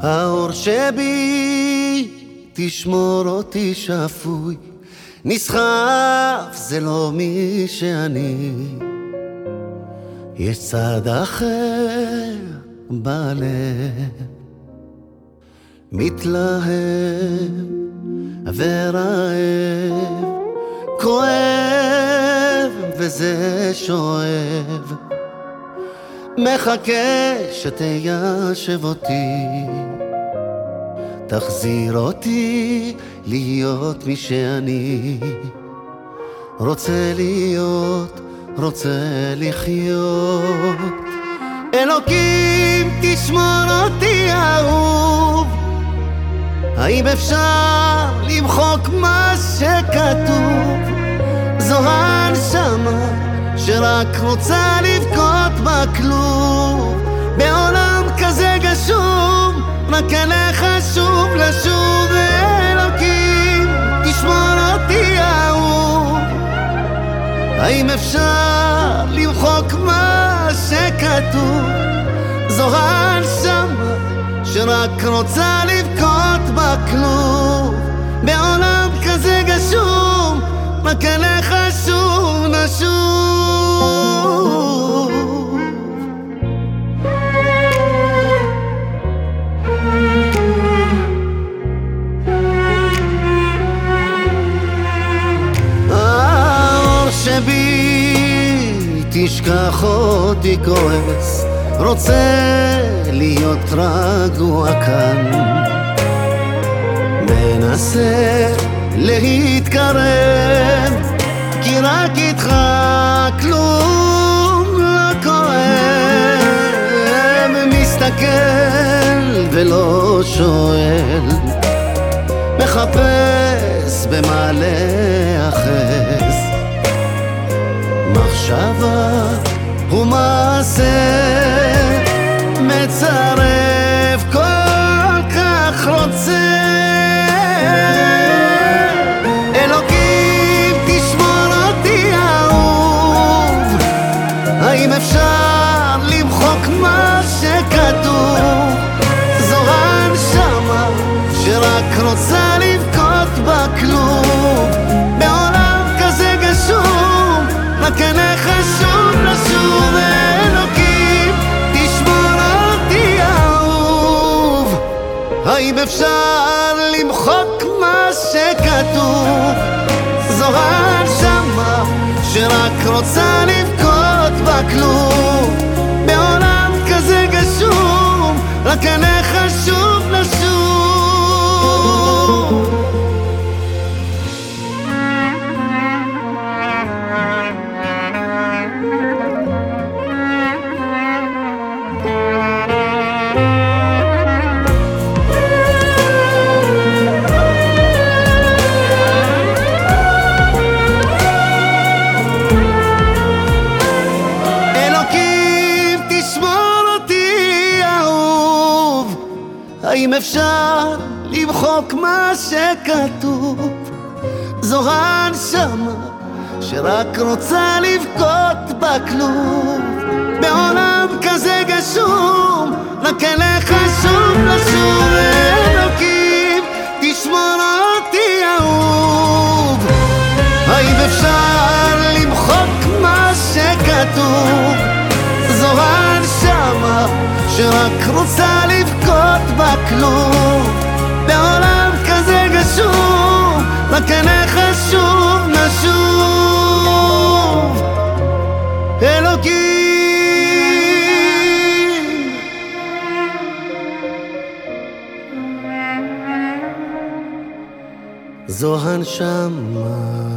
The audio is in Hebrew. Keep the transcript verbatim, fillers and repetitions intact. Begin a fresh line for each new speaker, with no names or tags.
האור שבי תשמור אותי שפוי, נסחף זה לא מי שאני, יש צד אחר בלב, מתלהב ורעב, כואב וזה שואב, מחכה שתיישב אותי, תחזיר אותי להיות מי שאני, רוצה להיות, רוצה לחיות. אלוקים תשמור אותי אהוב, האם אפשר למחוק מה שכתוב? זו הנשמה שרק רוצה לבכות בכלוב, בעולם כזה גשום רק אליך שוב לשוב. אלוקים תשמור אותי אהוב, האם אפשר למחוק מה שכתוב? זו הנשמה שרק רוצה לבכות בכלוב, בעולם כזה גשום רק אליך שוב נשוב. האור שבי תשכח אותי כועס, רוצה להיות רגוע כאן, מנסה להתקרב, כי רק איתך כלום לא כואב, מסתכל ולא שואל, מחפש במה להאחז, מחשבה ומעשה מצרף, כל כך רוצה. אלוקים תשמור אותי אהוב, האם אפשר למחוק מה שכתוב? זו הנשמה שרק רוצה לבכות בכלוב, בעולם כזה גשום רק אליך שוב לשוב. אלוקים תשמור אותי אהוב, האם אפשר למחוק מה שכתוב? זו הנשמה שרק רוצה לבכות בכלוב, בעולם כזה גשום רק אליך שוב לשוב. האם אפשר למחוק מה שכתוב? זו הנשמה שרק רוצה לבכות בכלוב, בעולם כזה גשום רק אליך שוב לשוב. אלוקים תשמור אותי אהוב, האם אפשר למחוק מה שכתוב? זו הנשמה שרק רוצה לבכות בכלוב, בעולם כזה גשום רק אליך שוב נשוב. אלוקים זו הנשמה